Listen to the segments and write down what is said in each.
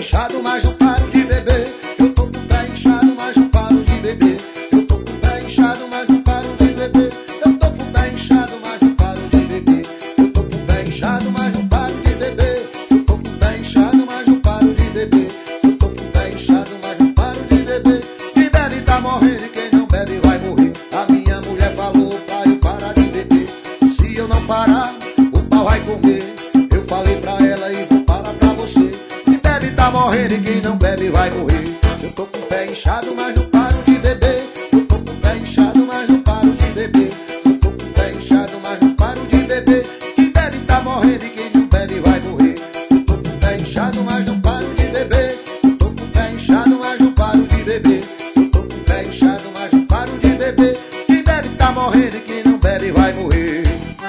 inchado, mas não paro de beber. Eu tô com o pé inchado, mas não paro de beber. Eu tô com o pé inchado, mas não paro de beber. Eu tô com o pé inchado, mas não paro de beber. Eu tô com o pé inchado, mas não paro de beber. Eu tô com o pé inchado, mas não paro de beber. Eu tô com o pé inchado, mas não paro de beber. Quem bebe tá morrendo e quem não bebe vai morrer. A minha mulher falou pra eu parar de beber. Se eu não parar, o pau vai comer. Eu falei pra ela e vou falar pra você. Quem bebe tá morrendo e quem não bebe vai morrer. Eu tô com o pé inchado, mas não paro de beber. Eu tô com o pé inchado, mas não paro de beber. Eu tô com o pé inchado, mas não paro de beber. Quem bebe tá morrendo e quem não bebe vai morrer. Eu tô com o pé inchado, mas não paro de beber. Eu tô com o pé inchado, mas não paro de beber. Eu tô com o pé inchado, mas não paro de beber. Quem bebe tá morrendo e quem não bebe vai morrer.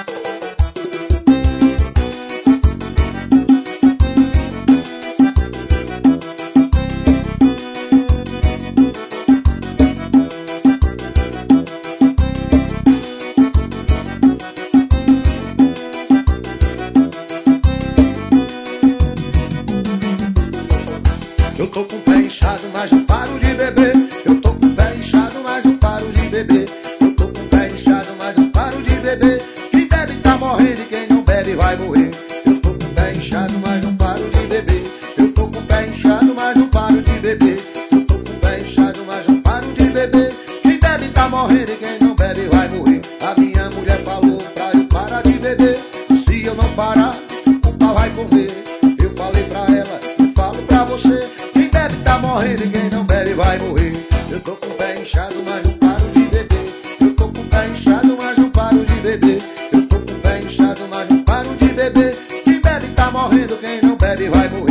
Eu tô com o pé inchado, mas não paro de beber. Eu tô com o pé inchado, mas não paro de beber. Eu tô com o pé inchado, mas não paro de beber. Quem bebe tá morrendo e quem não bebe vai morrer. Eu tô com o pé inchado, mas não paro de beber. Eu tô com o pé inchado, mas não paro de beber. Eu tô com o pé inchado, mas não paro de beber. Quem bebe tá morrendo e quem não bebe vai morrer. A minha mulher falou pra eu parar de beber. Se eu não parar, o pau vai comer. Eu falei pra ela e falo pra você. Quem bebe tá morrendo e quem não bebe vai morrer. Eu tô com o pé inchado, mas não paro de beber. Eu tô com o pé inchado, mas não paro de beber. Eu tô com o pé inchado, mas não paro de beber. Quem bebe tá morrendo, quem não bebe vai morrer.